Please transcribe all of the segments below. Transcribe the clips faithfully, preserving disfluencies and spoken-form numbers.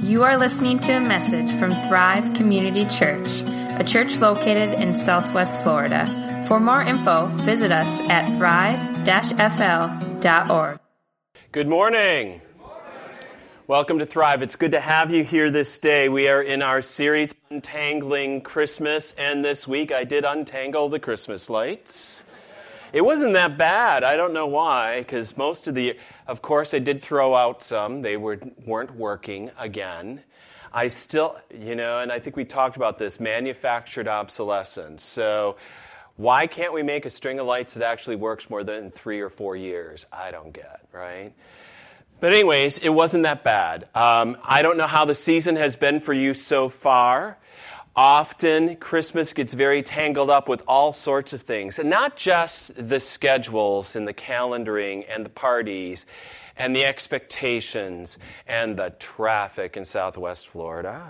You are listening to a message from Thrive Community Church, a church located in Southwest Florida. For more info, visit us at thrive dash f l dot org. Good morning. Welcome to Thrive. It's good to have you here this day. We are in our series, Untangling Christmas, and this week I did untangle the Christmas lights. It wasn't that bad. I don't know why, because most of the, of course, I did throw out some. They were, weren't working again. I still, you know, and I think we talked about this, manufactured obsolescence. So why can't we make a string of lights that actually works more than three or four years? I don't get, right? But anyways, it wasn't that bad. Um, I don't know how the season has been for you so far. Often, Christmas gets very tangled up with all sorts of things, and not just the schedules and the calendaring and the parties and the expectations and the traffic in Southwest Florida.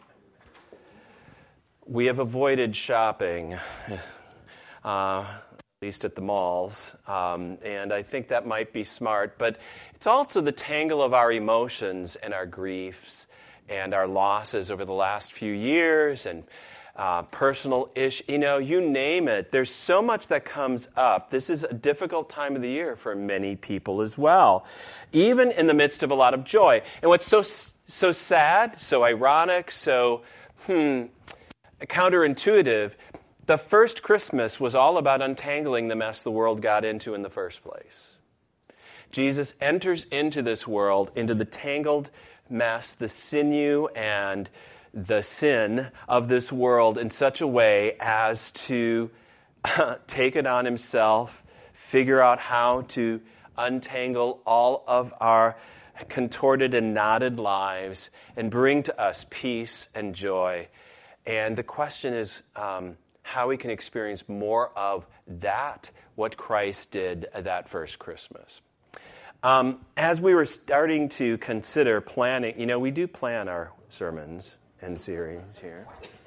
We have avoided shopping, uh, at least at the malls, um, and I think that might be smart, but it's also the tangle of our emotions and our griefs and our losses over the last few years, and uh, personal ish, you know, you name it. There's so much that comes up. This is a difficult time of the year for many people as well, even in the midst of a lot of joy. And what's so so sad, so ironic, so hmm, counterintuitive, the first Christmas was all about untangling the mess the world got into in the first place. Jesus enters into this world, into the tangled mess, the sinew and the sin of this world in such a way as to take it on himself, figure out how to untangle all of our contorted and knotted lives and bring to us peace and joy. And the question is um, how we can experience more of that, what Christ did that first Christmas. Um, as we were starting to consider planning, you know, we do plan our sermons and series here.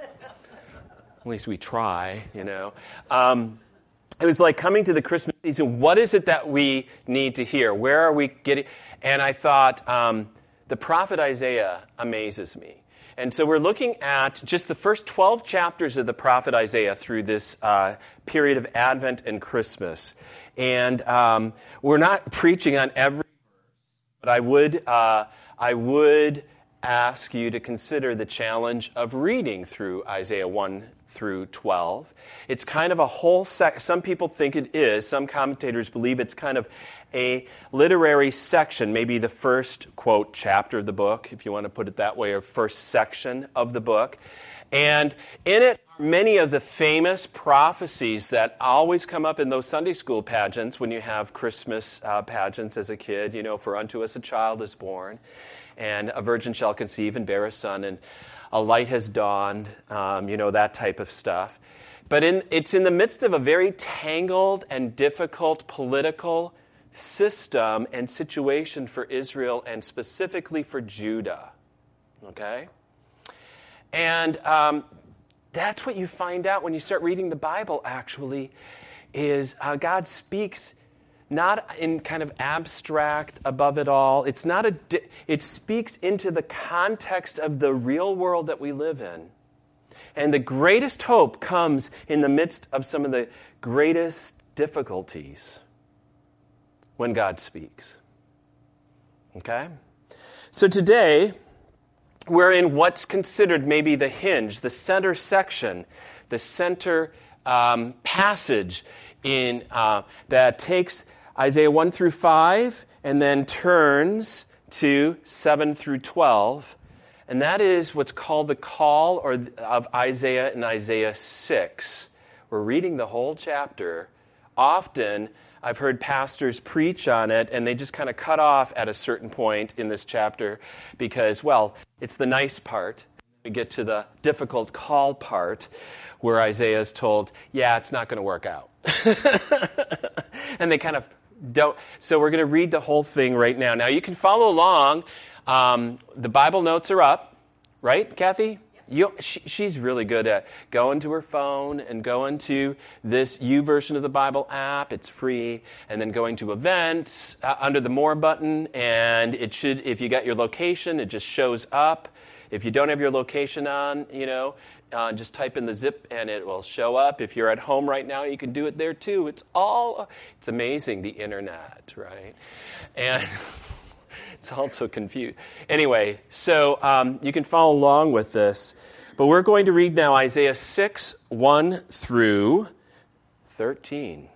At least we try, you know. Um, it was like coming to the Christmas season, what is it that we need to hear? Where are we getting? And I thought, um, the prophet Isaiah amazes me. And so we're looking at just the first twelve chapters of the prophet Isaiah through this uh, period of Advent and Christmas. And um, we're not preaching on every verse, but I would, uh, I would ask you to consider the challenge of reading through Isaiah one through twelve. It's kind of a whole sec. Some people think it is. Some commentators believe it's kind of a literary section, maybe the first, quote, chapter of the book, if you want to put it that way, or first section of the book. And in it are many of the famous prophecies that always come up in those Sunday school pageants when you have Christmas uh, pageants as a kid, you know, for unto us a child is born, and a virgin shall conceive and bear a son, and a light has dawned, um, you know, that type of stuff. But in, it's in the midst of a very tangled and difficult political system and situation for Israel, and specifically for Judah, okay? And um, that's what you find out when you start reading the Bible, actually, is uh, God speaks not in kind of abstract, above it all. It's not a. Di- it speaks into the context of the real world that we live in. And the greatest hope comes in the midst of some of the greatest difficulties when God speaks. Okay? So today, we're in what's considered maybe the hinge, the center section, the center um, passage in uh, that takes Isaiah one through five and then turns to seven through twelve. And that is what's called the call or of Isaiah in Isaiah six. We're reading the whole chapter. Often, I've heard pastors preach on it, and they just kind of cut off at a certain point in this chapter because, well, it's the nice part. We get to the difficult call part where Isaiah is told, yeah, it's not going to work out. And they kind of don't. So we're going to read the whole thing right now. Now, you can follow along. Um, the Bible notes are up, right, Kathy? Yep. You, she, she's really good at going to her phone and going to this YouVersion of the Bible app. It's free. And then going to events uh, under the More button. And it should, if you got your location, it just shows up. If you don't have your location on, you know, uh, just type in the zip and it will show up. If you're at home right now, you can do it there too. It's all, it's amazing, the internet, right? And it's also confused. Anyway, so um, you can follow along with this. But we're going to read now Isaiah six, one through thirteen.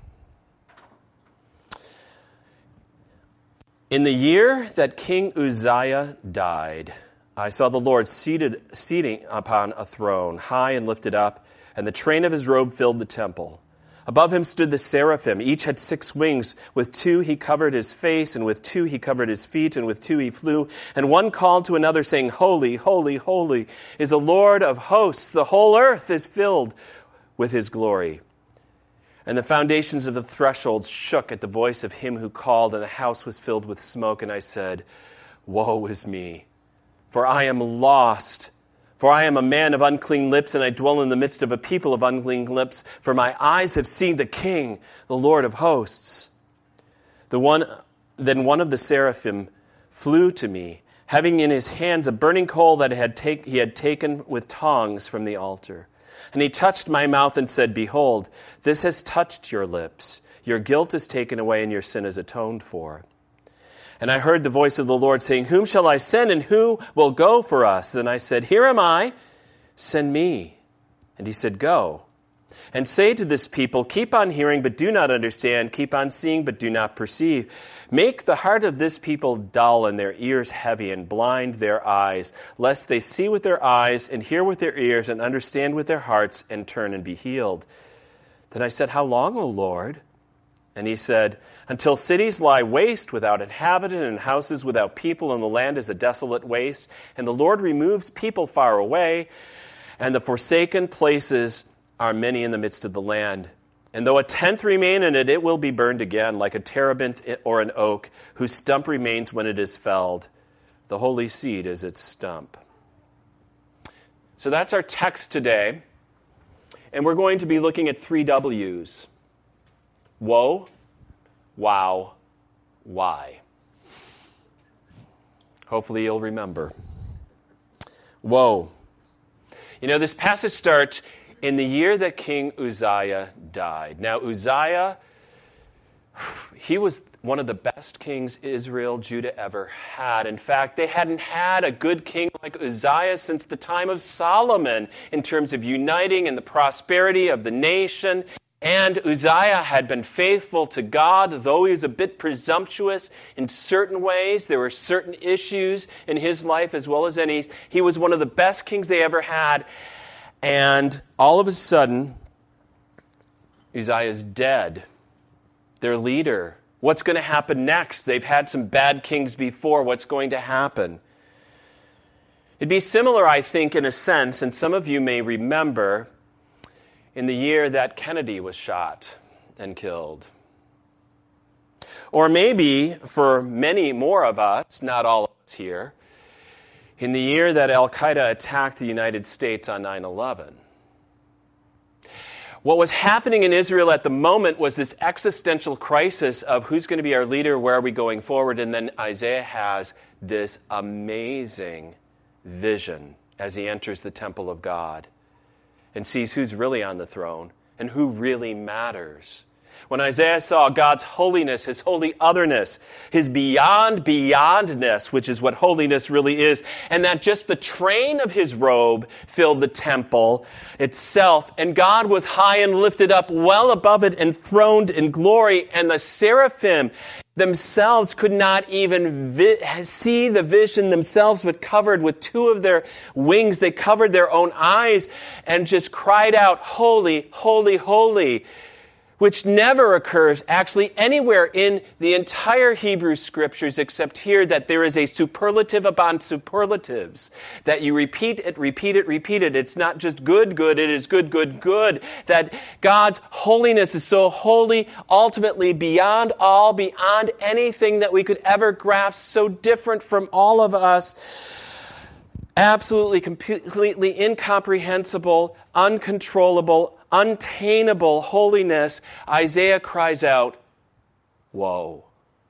In the year that King Uzziah died, I saw the Lord seated, seating upon a throne, high and lifted up, and the train of his robe filled the temple. Above him stood the seraphim. Each had six wings. With two he covered his face, and with two he covered his feet, and with two he flew. And one called to another, saying, Holy, holy, holy is the Lord of hosts. The whole earth is filled with his glory. And the foundations of the thresholds shook at the voice of him who called, and the house was filled with smoke. And I said, Woe is me, for I am lost. For I am a man of unclean lips, and I dwell in the midst of a people of unclean lips. For my eyes have seen the King, the Lord of hosts. The one, then one of the seraphim flew to me, having in his hands a burning coal that had take, he had taken with tongs from the altar. And he touched my mouth and said, Behold, this has touched your lips. Your guilt is taken away, and your sin is atoned for. And I heard the voice of the Lord saying, Whom shall I send, and who will go for us? Then I said, Here am I, send me. And he said, Go, and say to this people, Keep on hearing, but do not understand. Keep on seeing, but do not perceive. Make the heart of this people dull, and their ears heavy, and blind their eyes, lest they see with their eyes, and hear with their ears, and understand with their hearts, and turn and be healed. Then I said, How long, O Lord? And he said, Until cities lie waste without inhabitant, and houses without people, and the land is a desolate waste, and the Lord removes people far away, and the forsaken places are many in the midst of the land. And though a tenth remain in it, it will be burned again, like a terebinth or an oak, whose stump remains when it is felled. The holy seed is its stump. So that's our text today, and we're going to be looking at three W's. Woe, wow, why? Hopefully you'll remember. Woe. You know, this passage starts in the year that King Uzziah died. Now, Uzziah, he was one of the best kings Israel, Judah ever had. In fact, they hadn't had a good king like Uzziah since the time of Solomon in terms of uniting and the prosperity of the nation. And Uzziah had been faithful to God, though he was a bit presumptuous in certain ways. There were certain issues in his life as well as any. He was one of the best kings they ever had. And all of a sudden, Uzziah is dead. Their leader. What's going to happen next? They've had some bad kings before. What's going to happen? It'd be similar, I think, in a sense, and some of you may remember, in the year that Kennedy was shot and killed. Or maybe, for many more of us, not all of us here, in the year that Al-Qaeda attacked the United States on nine eleven. What was happening in Israel at the moment was this existential crisis of who's going to be our leader, where are we going forward, and then Isaiah has this amazing vision as he enters the temple of God and sees who's really on the throne and who really matters. When Isaiah saw God's holiness, his holy otherness, his beyond beyondness, which is what holiness really is, and that just the train of his robe filled the temple itself, and God was high and lifted up well above it, enthroned in glory, and the seraphim themselves could not even vi- see the vision themselves, but covered with two of their wings. They covered their own eyes and just cried out, "Holy, holy, holy," which never occurs actually anywhere in the entire Hebrew Scriptures except here, that there is a superlative upon superlatives, that you repeat it, repeat it, repeat it. It's not just good, good, it is good, good, good. That God's holiness is so holy, ultimately beyond all, beyond anything that we could ever grasp, so different from all of us. absolutely, completely incomprehensible, uncontrollable, untainable holiness, Isaiah cries out, woe.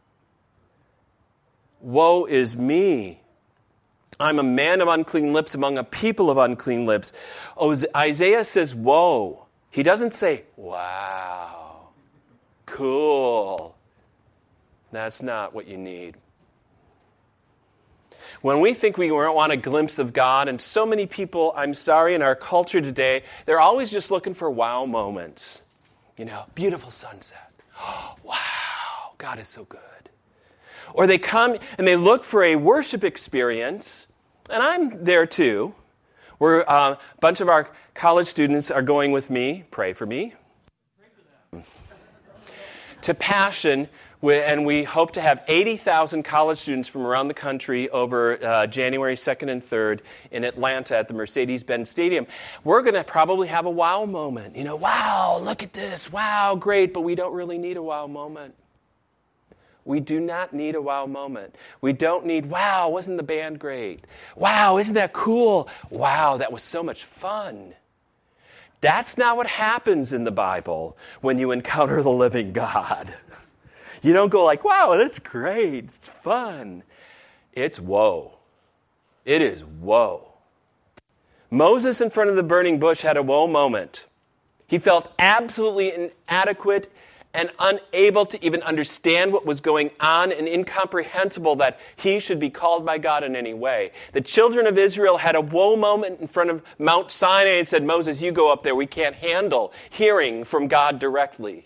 Woe is me. I'm a man of unclean lips among a people of unclean lips. Isaiah says, woe. He doesn't say, wow, cool. That's not what you need. When we think we want a glimpse of God, and so many people, I'm sorry, in our culture today, they're always just looking for wow moments. You know, beautiful sunset. Oh, wow, God is so good. Or they come and they look for a worship experience, and I'm there too, where uh, a bunch of our college students are going with me, pray for me, pray for them. to Passion, and we hope to have eighty thousand college students from around the country over uh, January second and third in Atlanta at the Mercedes-Benz Stadium. We're going to probably have a wow moment. You know, wow, look at this, wow, great, but we don't really need a wow moment. We do not need a wow moment. We don't need, wow, wasn't the band great? Wow, isn't that cool? Wow, that was so much fun. That's not what happens in the Bible when you encounter the living God. You don't go like, wow, that's great, it's fun. It's woe. It is woe. Moses in front of the burning bush had a woe moment. He felt absolutely inadequate and unable to even understand what was going on, and incomprehensible that he should be called by God in any way. The children of Israel had a woe moment in front of Mount Sinai and said, Moses, you go up there. We can't handle hearing from God directly.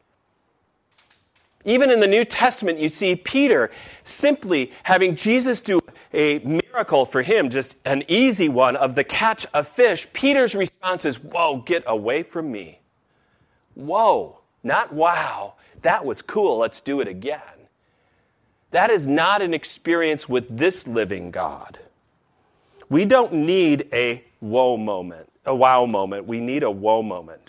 Even in the New Testament, you see Peter simply having Jesus do a miracle for him, just an easy one of the catch of fish. Peter's response is, whoa, get away from me. Whoa. Not wow, that was cool, let's do it again. That is not an experience with this living God. We don't need a woe moment, a wow moment. We need a woe moment.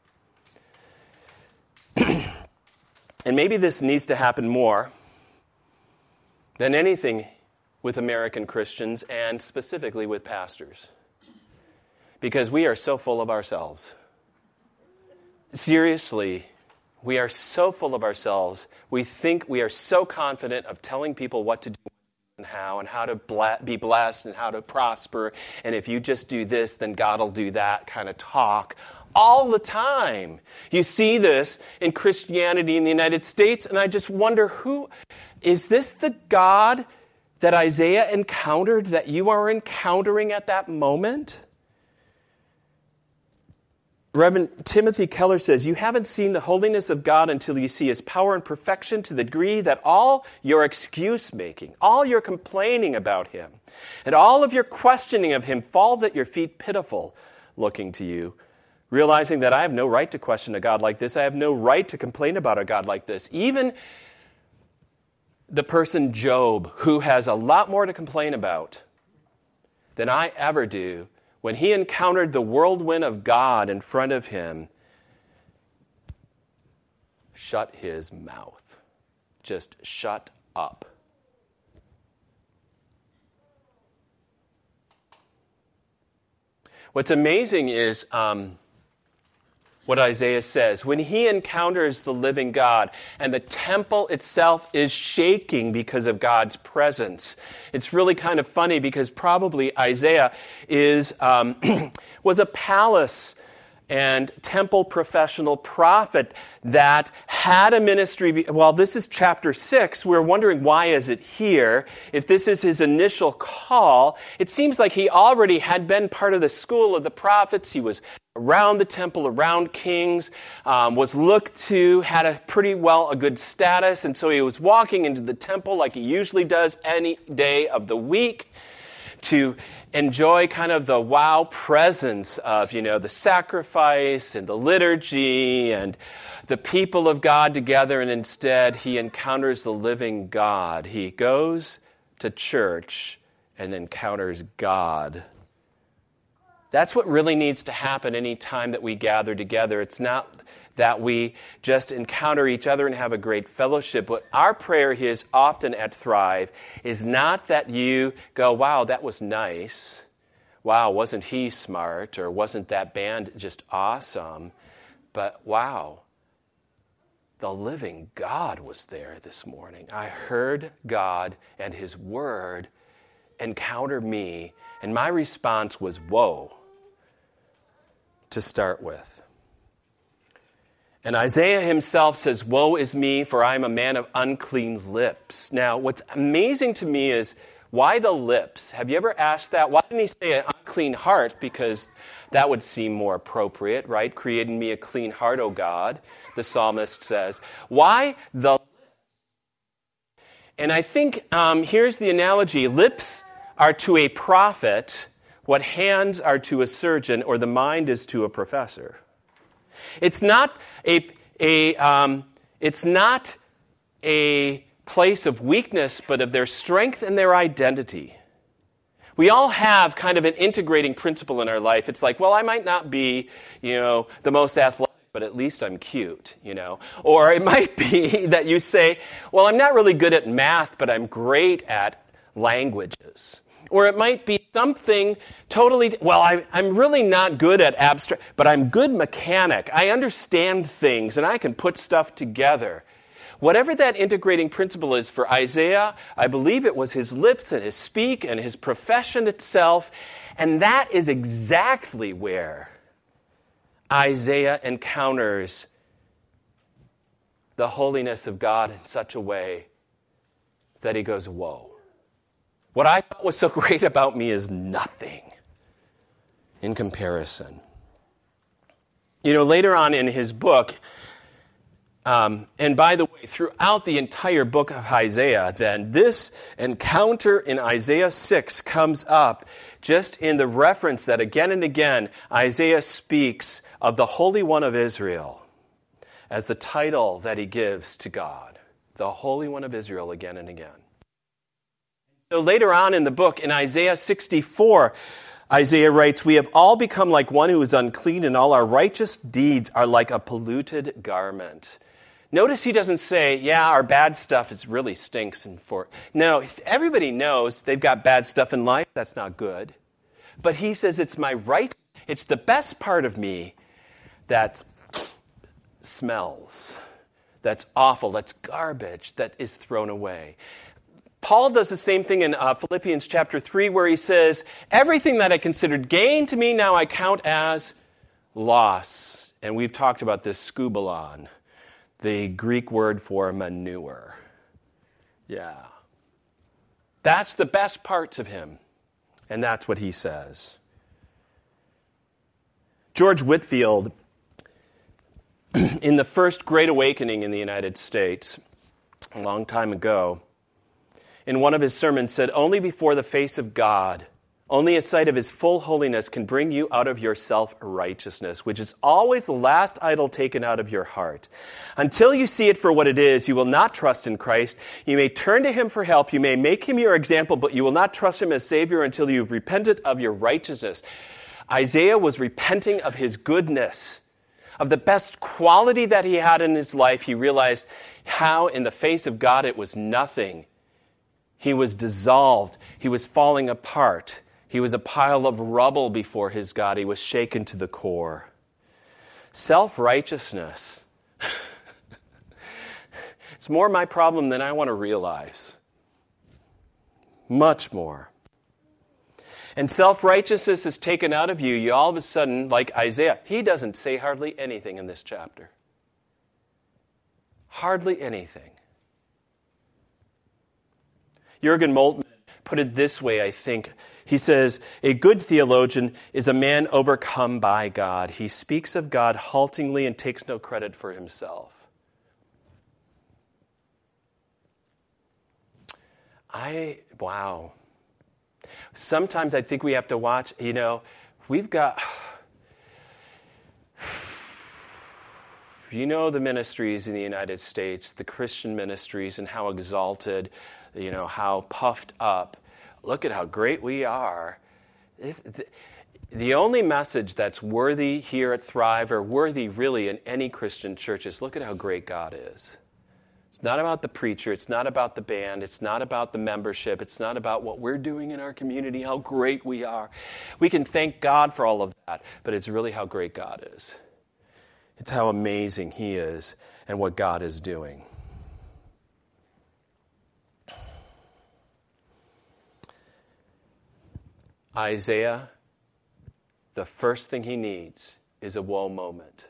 And maybe this needs to happen more than anything with American Christians, and specifically with pastors. Because we are so full of ourselves. Seriously, we are so full of ourselves. We think we are so confident of telling people what to do and how, and how to bla- be blessed and how to prosper. And if you just do this, then God will do that kind of talk all the time. You see this in Christianity in the United States, and I just wonder, who is this the God that Isaiah encountered, that you are encountering at that moment? Reverend Timothy Keller says, you haven't seen the holiness of God until you see his power and perfection to the degree that all your excuse-making, all your complaining about him, and all of your questioning of him falls at your feet pitiful looking to you, realizing that I have no right to question a God like this. I have no right to complain about a God like this. Even the person Job, who has a lot more to complain about than I ever do, when he encountered the whirlwind of God in front of him, shut his mouth. Just shut up. What's amazing is um, what Isaiah says. When he encounters the living God and the temple itself is shaking because of God's presence. It's really kind of funny because probably Isaiah is um, was a palace and temple professional prophet that had a ministry. Well, this is chapter six. We're wondering, why is it here? If this is his initial call, it seems like he already had been part of the school of the prophets. He was around the temple, around kings, um, was looked to, had a pretty well a good status, and so he was walking into the temple like he usually does any day of the week to enjoy kind of the wow presence of, you know, the sacrifice and the liturgy and the people of God together, and instead he encounters the living God. He goes to church and encounters God That's what really needs to happen any time that we gather together. It's not that we just encounter each other and have a great fellowship. But our prayer is often at Thrive is not that you go, wow, that was nice. Wow, wasn't he smart? Or wasn't that band just awesome? But wow, the living God was there this morning. I heard God and his word encounter me. And my response was, whoa, to start with. And Isaiah himself says, woe is me, for I am a man of unclean lips. Now, what's amazing to me is, why the lips? Have you ever asked that? Why didn't he say an unclean heart? Because that would seem more appropriate, right? Creating me a clean heart, O God, the psalmist says. Why the lips? And I think um, here's the analogy. Lips are to a prophet what hands are to a surgeon or the mind is to a professor. It's not a, a um, it's not a place of weakness, but of their strength and their identity. We all have kind of an integrating principle in our life. It's like, well, I might not be, you know, the most athletic, but at least I'm cute, you know. Or it might be that you say, well, I'm not really good at math, but I'm great at languages. Or it might be something totally, well, I, I'm really not good at abstract, but I'm good mechanic. I understand things, and I can put stuff together. Whatever that integrating principle is for Isaiah, I believe it was his lips and his speak and his profession itself, and that is exactly where Isaiah encounters the holiness of God in such a way that he goes, whoa. What I thought was so great about me is nothing in comparison. You know, later on in his book, um, and by the way, throughout the entire book of Isaiah, then, this encounter in Isaiah six comes up just in the reference that again and again Isaiah speaks of the Holy One of Israel as the title that he gives to God. The Holy One of Israel again and again. So later on in the book, in Isaiah sixty-four, Isaiah writes, we have all become like one who is unclean, and all our righteous deeds are like a polluted garment. Notice he doesn't say, yeah, our bad stuff is really stinks. And for No, everybody knows they've got bad stuff in life. That's not good. But he says it's my right, it's the best part of me that smells, that's awful, that's garbage, that is thrown away. Paul does the same thing in uh, Philippians chapter three, where he says, everything that I considered gain to me now I count as loss. And we've talked about this, skubalon, the Greek word for manure. Yeah. That's the best parts of him. And that's what he says. George Whitefield, in the first Great Awakening in the United States, a long time ago, in one of his sermons said, only before the face of God, only a sight of his full holiness can bring you out of your self-righteousness, which is always the last idol taken out of your heart. Until you see it for what it is, you will not trust in Christ. You may turn to him for help. You may make him your example, but you will not trust him as Savior until you've repented of your righteousness. Isaiah was repenting of his goodness, of the best quality that he had in his life. He realized how in the face of God it was nothing. He was dissolved. He was falling apart. He was a pile of rubble before his God. He was shaken to the core. Self-righteousness. It's more my problem than I want to realize. Much more. And self-righteousness is taken out of you. You all of a sudden, like Isaiah, he doesn't say hardly anything in this chapter. Hardly anything. Jürgen Moltmann put it this way, I think. He says, a good theologian is a man overcome by God. He speaks of God haltingly and takes no credit for himself. I, wow. Sometimes I think we have to watch, you know, we've got, you know, the ministries in the United States, the Christian ministries, and how exalted, you know, how puffed up. Look at how great we are. The only message that's worthy here at Thrive, or worthy really in any Christian church, is look at how great God is. It's not about the preacher. It's not about the band. It's not about the membership. It's not about what we're doing in our community, how great we are. We can thank God for all of that, but it's really how great God is. It's how amazing He is and what God is doing. Isaiah, the first thing he needs is a woe moment.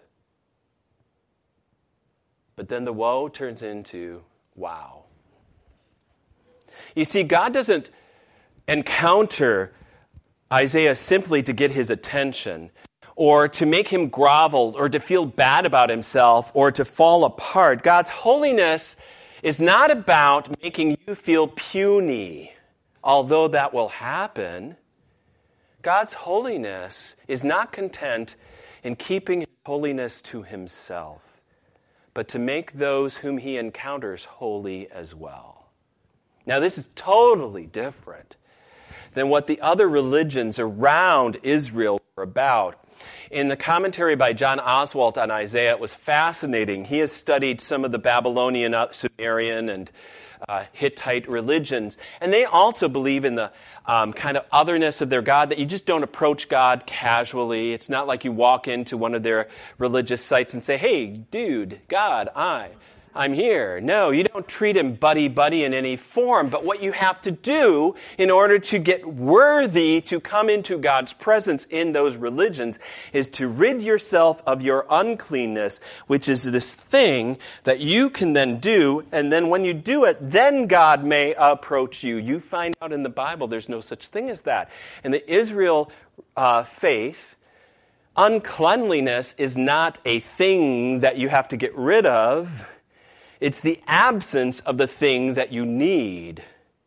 But then the woe turns into wow. You see, God doesn't encounter Isaiah simply to get his attention, or to make him grovel, or to feel bad about himself, or to fall apart. God's holiness is not about making you feel puny, although that will happen. God's holiness is not content in keeping his holiness to himself, but to make those whom he encounters holy as well. Now, this is totally different than what the other religions around Israel were about. In the commentary by John Oswalt on Isaiah, it was fascinating. He has studied some of the Babylonian, Sumerian, and uh, Hittite religions, and they also believe in the um, kind of otherness of their God, that you just don't approach God casually. It's not like you walk into one of their religious sites and say, hey, dude, God, I... I'm here. No, you don't treat him buddy-buddy in any form. But what you have to do in order to get worthy to come into God's presence in those religions is to rid yourself of your uncleanness, which is this thing that you can then do. And then when you do it, then God may approach you. You find out in the Bible there's no such thing as that. In the Israel uh, faith, uncleanliness is not a thing that you have to get rid of. It's the absence of the thing that you need.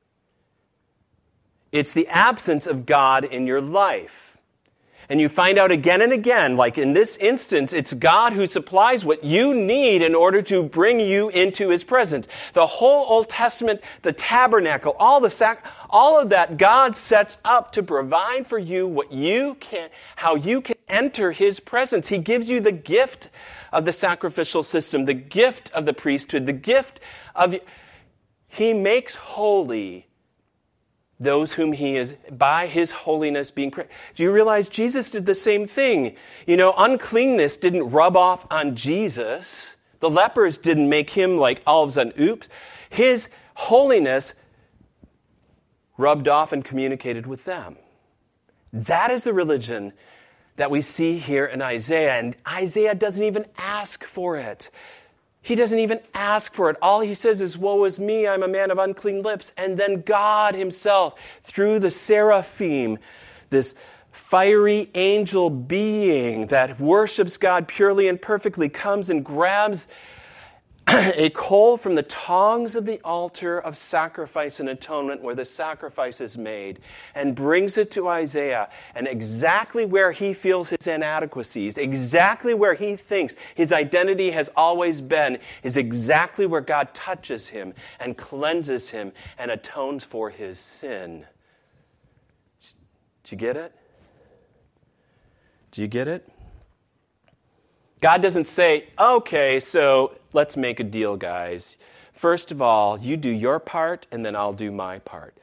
It's the absence of God in your life. And you find out again and again, like in this instance, it's God who supplies what you need in order to bring you into his presence. The whole Old Testament, the tabernacle, all the sac- all of that God sets up to provide for you what you can, how you can enter his presence. He gives you the gift of the sacrificial system, the gift of the priesthood, the gift of... He makes holy those whom he is, by his holiness being... Pre- Do you realize Jesus did the same thing? You know, uncleanness didn't rub off on Jesus. The lepers didn't make him like all of a sudden, oops. His holiness rubbed off and communicated with them. That is the religion that we see here in Isaiah. And Isaiah doesn't even ask for it. He doesn't even ask for it. All he says is, woe is me, I'm a man of unclean lips. And then God himself, through the seraphim, this fiery angel being that worships God purely and perfectly, comes and grabs a coal from the tongs of the altar of sacrifice and atonement where the sacrifice is made, and brings it to Isaiah. And exactly where he feels his inadequacies, exactly where he thinks his identity has always been, is exactly where God touches him and cleanses him and atones for his sin. Did you get it? Do you get it? God doesn't say, okay, so let's make a deal, guys. First of all, you do your part, and then I'll do my part.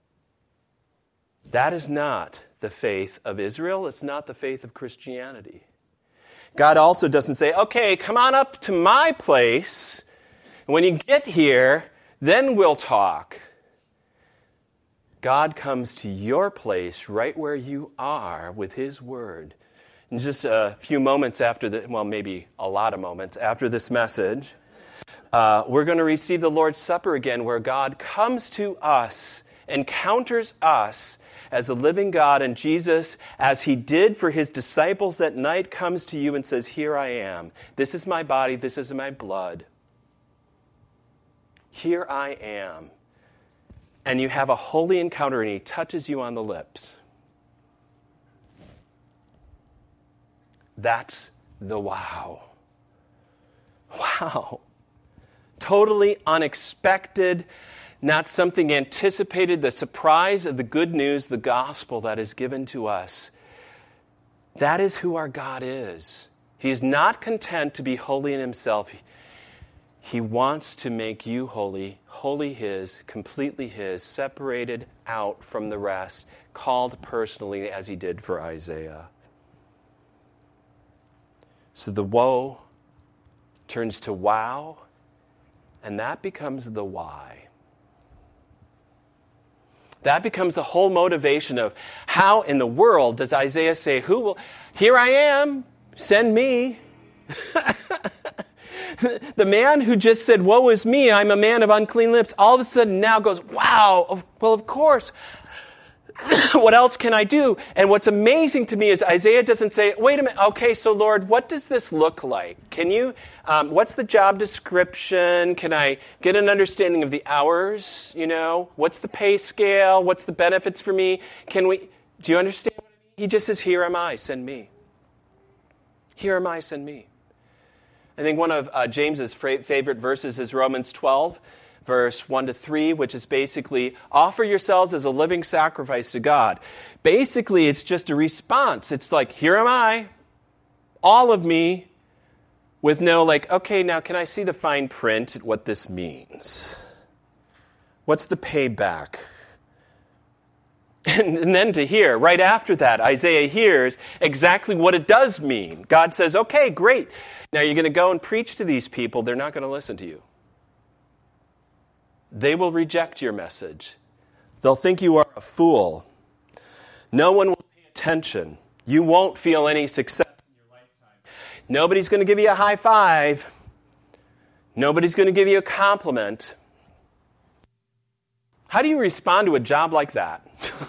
That is not the faith of Israel. It's not the faith of Christianity. God also doesn't say, okay, come on up to my place. And when you get here, then we'll talk. God comes to your place right where you are with his word. In just a few moments after the, well, maybe a lot of moments after this message, uh, we're going to receive the Lord's Supper again, where God comes to us, encounters us as the living God, and Jesus, as he did for his disciples that night, comes to you and says, here I am. This is my body. This is my blood. Here I am. And you have a holy encounter, and he touches you on the lips. That's the wow. Wow. Totally unexpected, not something anticipated, the surprise of the good news, the gospel that is given to us. That is who our God is. He's not content to be holy in himself. He wants to make you holy, wholly his, completely his, separated out from the rest, called personally as he did for Isaiah. So the woe turns to wow, and that becomes the why. That becomes the whole motivation of how in the world does Isaiah say, "Who will, here I am, send me." The man who just said, "Woe is me, I'm a man of unclean lips," all of a sudden now goes, "Wow, well, of course. What else can I do?" And what's amazing to me is Isaiah doesn't say, "Wait a minute, okay, so Lord, what does this look like? Can you, um, what's the job description? Can I get an understanding of the hours? You know, what's the pay scale? What's the benefits for me? Can we, do you understand what I mean?" He just says, "Here am I, send me. Here am I, send me." I think one of uh, James's fra- favorite verses is Romans twelve, verse one to three, which is basically, offer yourselves as a living sacrifice to God. Basically, it's just a response. It's like, here am I, all of me, with no like, okay, now can I see the fine print at what this means? What's the payback? And, and then to hear, right after that, Isaiah hears exactly what it does mean. God says, okay, great. Now you're going to go and preach to these people. They're not going to listen to you. They will reject your message. They'll think you are a fool. No one will pay attention. You won't feel any success in your lifetime. Nobody's going to give you a high five. Nobody's going to give you a compliment. How do you respond to a job like that?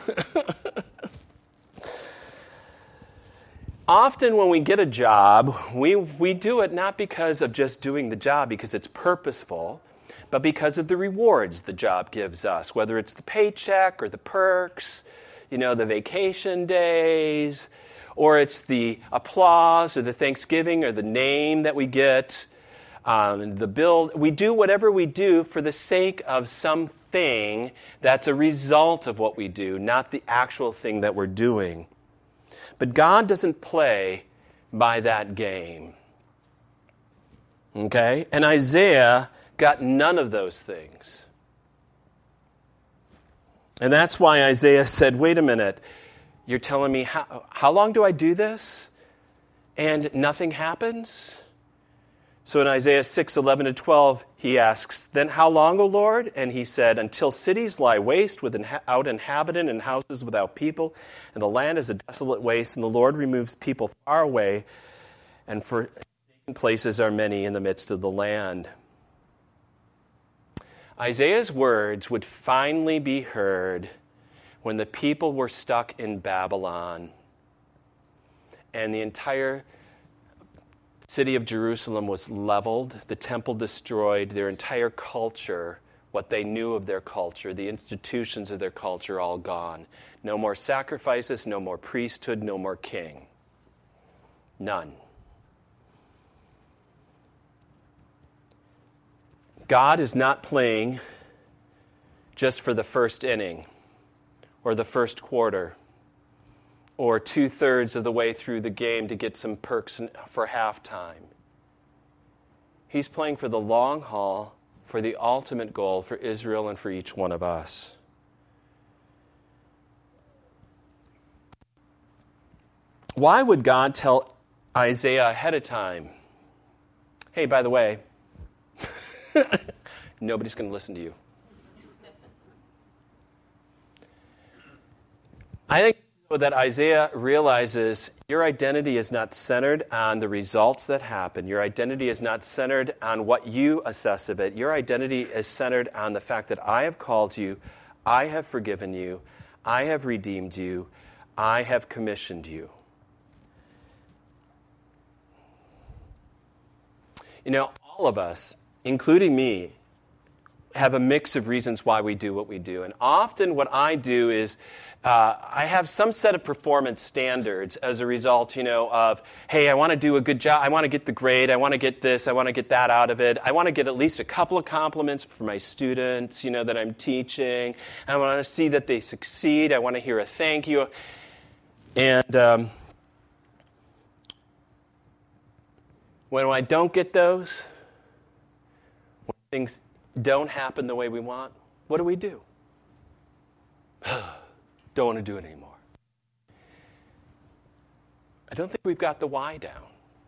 Often when we get a job, we, we do it not because of just doing the job, because it's purposeful, but because of the rewards the job gives us, whether it's the paycheck or the perks, you know, the vacation days, or it's the applause or the Thanksgiving or the name that we get, um, the bill. We do whatever we do for the sake of something that's a result of what we do, not the actual thing that we're doing. But God doesn't play by that game. Okay? And Isaiah got none of those things. And that's why Isaiah said, wait a minute, you're telling me, how, how long do I do this? And nothing happens? So in Isaiah six, eleven to twelve, he asks, then how long, O Lord? And he said, until cities lie waste without inhabitant and houses without people, and the land is a desolate waste, and the Lord removes people far away, and for places are many in the midst of the land. Isaiah's words would finally be heard when the people were stuck in Babylon, and the entire city of Jerusalem was leveled, the temple destroyed, their entire culture, what they knew of their culture, the institutions of their culture, all gone. No more sacrifices, no more priesthood, no more king. None. God is not playing just for the first inning or the first quarter or two-thirds of the way through the game to get some perks for halftime. He's playing for the long haul, for the ultimate goal for Israel and for each one of us. Why would God tell Isaiah ahead of time, hey, by the way, nobody's going to listen to you? I think that Isaiah realizes your identity is not centered on the results that happen. Your identity is not centered on what you assess of it. Your identity is centered on the fact that I have called you, I have forgiven you, I have redeemed you, I have commissioned you. You know, all of us, including me, have a mix of reasons why we do what we do. And often what I do is uh, I have some set of performance standards as a result, you know, of, hey, I want to do a good job. I want to get the grade. I want to get this. I want to get that out of it. I want to get at least a couple of compliments from my students, you know, that I'm teaching. I want to see that they succeed. I want to hear a thank you. And um, When I don't get those, when things don't happen the way we want, what do we do? Don't want to do it anymore. I don't think we've got the why down.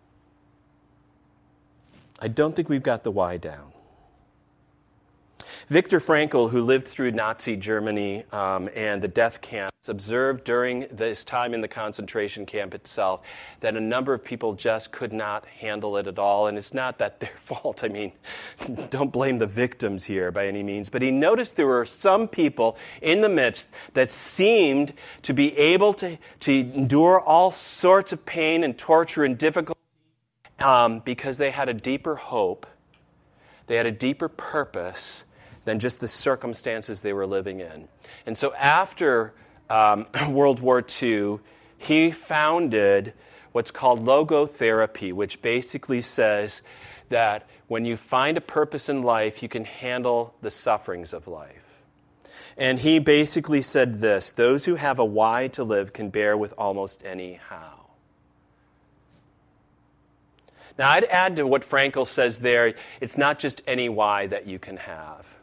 I don't think we've got the why down. Viktor Frankl, who lived through Nazi Germany um, and the death camps, observed during this time in the concentration camp itself that a number of people just could not handle it at all. And it's not that their fault. I mean, don't blame the victims here by any means. But he noticed there were some people in the midst that seemed to be able to, to endure all sorts of pain and torture and difficulty um, because they had a deeper hope. They had a deeper purpose than just the circumstances they were living in. And so after um, World War Two, he founded what's called logotherapy, which basically says that when you find a purpose in life, you can handle the sufferings of life. And he basically said this: those who have a why to live can bear with almost any how. Now, I'd add to what Frankl says there, it's not just any why that you can have.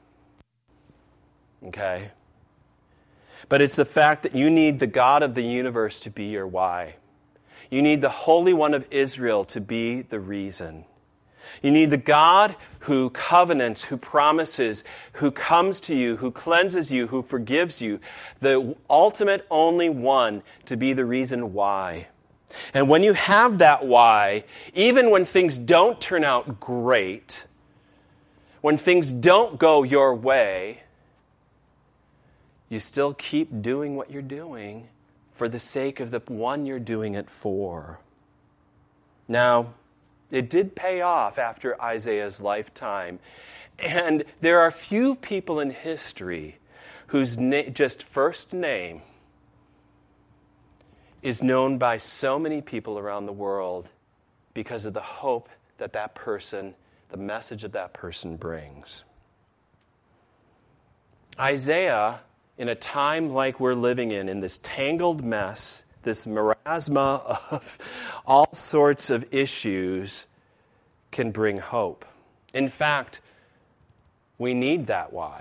Okay? But it's the fact that you need the God of the universe to be your why. You need the Holy One of Israel to be the reason. You need the God who covenants, who promises, who comes to you, who cleanses you, who forgives you, the ultimate only one to be the reason why. And when you have that why, even when things don't turn out great, when things don't go your way, you still keep doing what you're doing for the sake of the one you're doing it for. Now, it did pay off after Isaiah's lifetime. And there are few people in history whose na- just first name is known by so many people around the world because of the hope that that person, the message that that person brings. Isaiah, in a time like we're living in, in this tangled mess, this marasma of all sorts of issues, can bring hope. In fact, we need that why.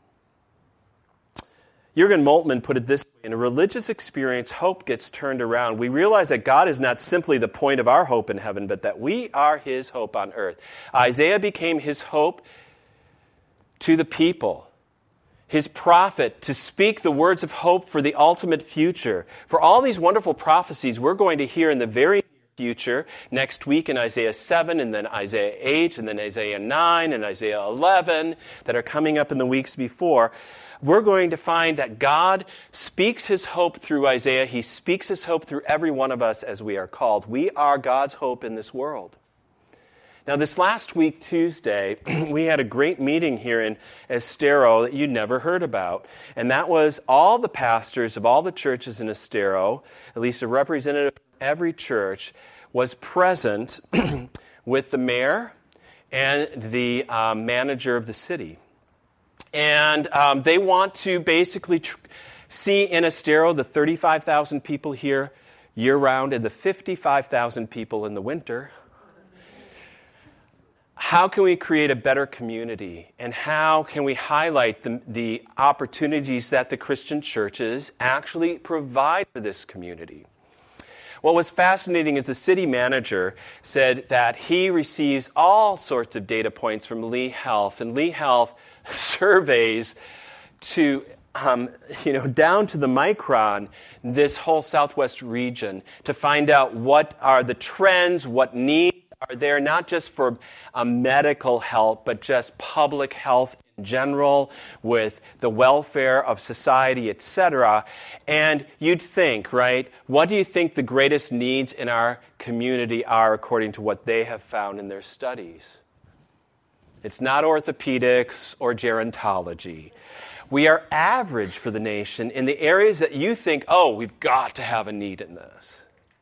Jürgen Moltmann put it this way: in a religious experience, hope gets turned around. We realize that God is not simply the point of our hope in heaven, but that we are His hope on earth. Isaiah became His hope to the people, His prophet to speak the words of hope for the ultimate future. For all these wonderful prophecies we're going to hear in the very future, next week in Isaiah seven, and then Isaiah eight, and then Isaiah nine, and Isaiah eleven, that are coming up in the weeks before, we're going to find that God speaks His hope through Isaiah. He speaks His hope through every one of us as we are called. We are God's hope in this world. Now, this last week, Tuesday, we had a great meeting here in Estero that you never heard about. And that was all the pastors of all the churches in Estero, at least a representative of every church, was present with the mayor and the um, manager of the city. And um, they want to basically tr- see in Estero the thirty-five thousand people here year-round and the fifty-five thousand people in the winter. How can we create a better community? And how can we highlight the, the opportunities that the Christian churches actually provide for this community? What was fascinating is the city manager said that he receives all sorts of data points from Lee Health, and Lee Health surveys to, um, you know, down to the micron, this whole Southwest region to find out what are the trends, what needs are there, not just for um, medical help, but just public health in general, with the welfare of society, et cetera. And you'd think, right, what do you think the greatest needs in our community are according to what they have found in their studies? It's not orthopedics or gerontology. We are average for the nation in the areas that you think, oh, we've got to have a need in this.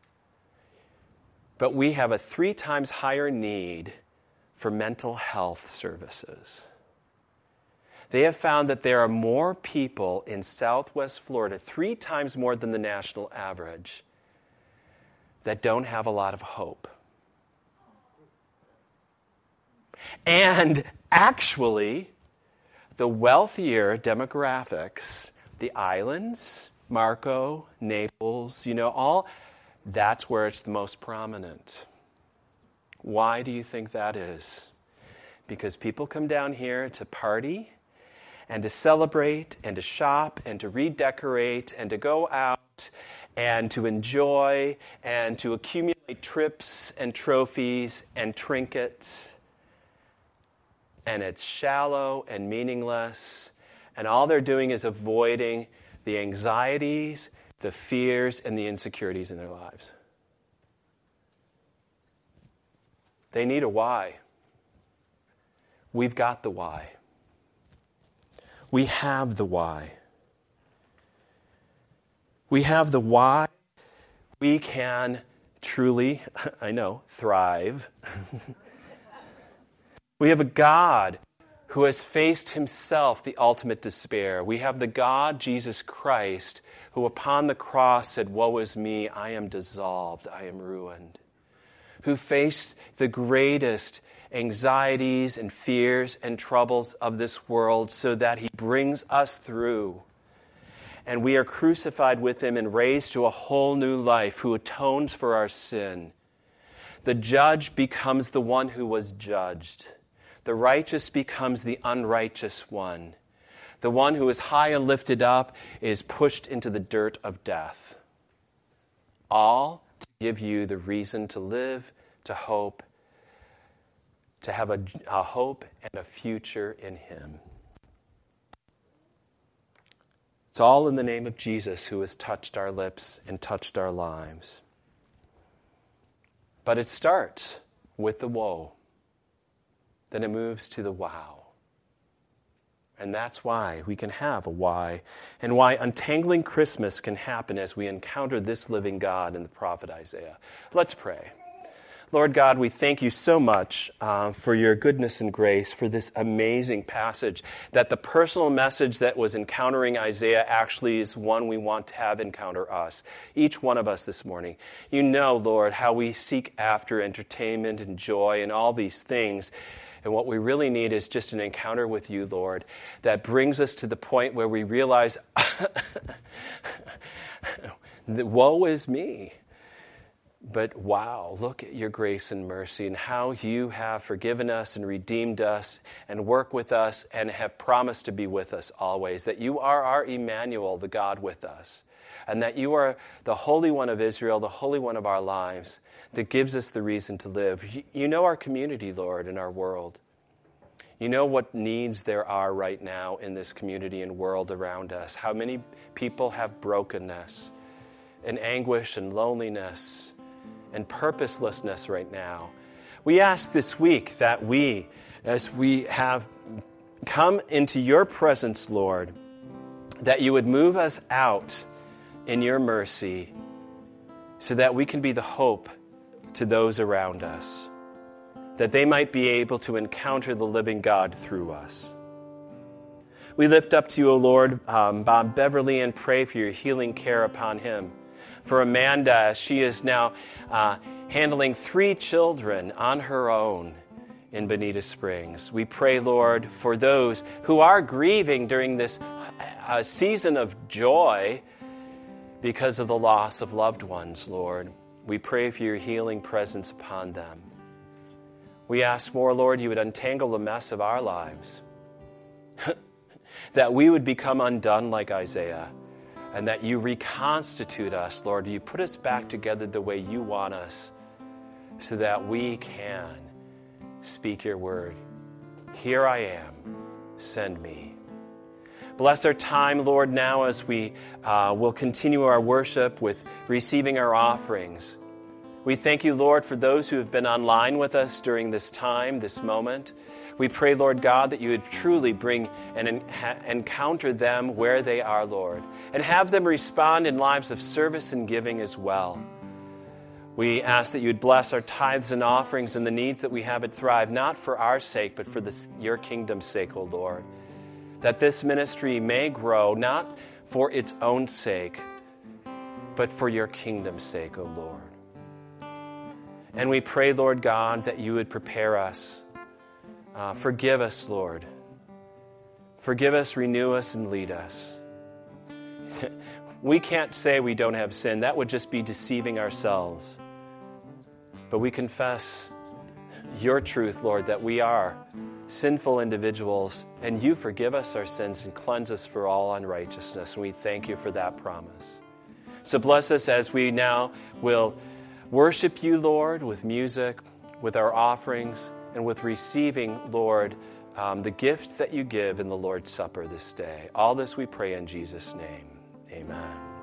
But we have a three times higher need for mental health services. They have found that there are more people in Southwest Florida, three times more than the national average, that don't have a lot of hope. And actually, the wealthier demographics, the islands, Marco, Naples, you know, all, that's where it's the most prominent. Why do you think that is? Because people come down here to party and to celebrate and to shop and to redecorate and to go out and to enjoy and to accumulate trips and trophies and trinkets. And it's shallow and meaningless. And all they're doing is avoiding the anxieties, the fears, and the insecurities in their lives. They need a why. We've got the why. We have the why. We have the why we can truly, I know, thrive. We have a God who has faced himself the ultimate despair. We have the God, Jesus Christ, who upon the cross said, "Woe is me, I am dissolved, I am ruined." Who faced the greatest anxieties and fears and troubles of this world so that he brings us through. And we are crucified with him and raised to a whole new life, who atones for our sin. The judge becomes the one who was judged. The righteous becomes the unrighteous one. The one who is high and lifted up is pushed into the dirt of death. All to give you the reason to live, to hope, to have a, a hope and a future in him. It's all in the name of Jesus, who has touched our lips and touched our lives. But it starts with the woe. Then it moves to the wow. And that's why we can have a why, and why untangling Christmas can happen as we encounter this living God in the prophet Isaiah. Let's pray. Lord God, we thank you so much uh, for your goodness and grace, for this amazing passage, that the personal message that was encountering Isaiah actually is one we want to have encounter us, each one of us this morning. You know, Lord, how we seek after entertainment and joy and all these things. And what we really need is just an encounter with you, Lord, that brings us to the point where we realize, woe is me. But wow, look at your grace and mercy and how you have forgiven us and redeemed us and work with us and have promised to be with us always. That you are our Emmanuel, the God with us. And that you are the Holy One of Israel, the Holy One of our lives, that gives us the reason to live. You know our community, Lord, and our world. You know what needs there are right now in this community and world around us. How many people have brokenness and anguish and loneliness and purposelessness right now. We ask this week that we, as we have come into your presence, Lord, that you would move us out in your mercy so that we can be the hope to those around us, that they might be able to encounter the living God through us. We lift up to you, O Lord, um, Bob Beverly, and pray for your healing care upon him. For Amanda, as she is now uh, handling three children on her own in Bonita Springs. We pray, Lord, for those who are grieving during this uh, season of joy because of the loss of loved ones, Lord. We pray for your healing presence upon them. We ask more, Lord, you would untangle the mess of our lives, that we would become undone like Isaiah, and that you reconstitute us, Lord. You put us back together the way you want us so that we can speak your word. Here I am. Send me. Bless our time, Lord, now as we uh, will continue our worship with receiving our offerings. We thank you, Lord, for those who have been online with us during this time, this moment. We pray, Lord God, that you would truly bring and en- ha- encounter them where they are, Lord, and have them respond in lives of service and giving as well. We ask that you would bless our tithes and offerings and the needs that we have at Thrive, not for our sake, but for this, your kingdom's sake, O Lord. That this ministry may grow, not for its own sake, but for your kingdom's sake, O Lord. And we pray, Lord God, that you would prepare us Uh, forgive us, Lord. Forgive us, renew us, and lead us. We can't say we don't have sin. That would just be deceiving ourselves. But we confess your truth, Lord, that we are sinful individuals, and you forgive us our sins and cleanse us for all unrighteousness. And we thank you for that promise. So bless us as we now will worship you, Lord, with music, with our offerings, and with receiving, Lord, um, the gift that you give in the Lord's Supper this day. All this we pray in Jesus' name. Amen.